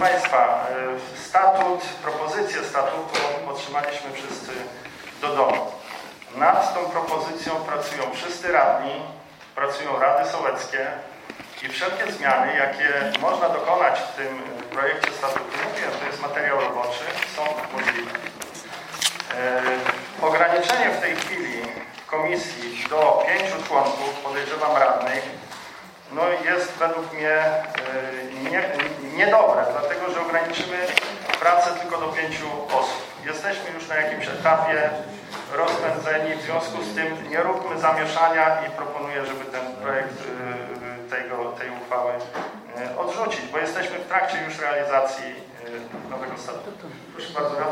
Państwa, propozycję statutu otrzymaliśmy wszyscy do domu. Nad tą propozycją pracują wszyscy radni, pracują rady sołeckie i wszelkie zmiany, jakie można dokonać w tym projekcie statutu, mówię, to jest materiał roboczy, są możliwe. Ograniczenie w tej chwili w komisji do 5 członków, podejrzewam radnych, no jest według mnie niedobre, dlatego że ograniczymy pracę tylko do 5 osób. Jesteśmy już na jakimś etapie rozpędzeni, w związku z tym nie róbmy zamieszania i proponuję, żeby ten projekt tej uchwały odrzucić, bo jesteśmy w trakcie już realizacji nowego statutu. Proszę bardzo.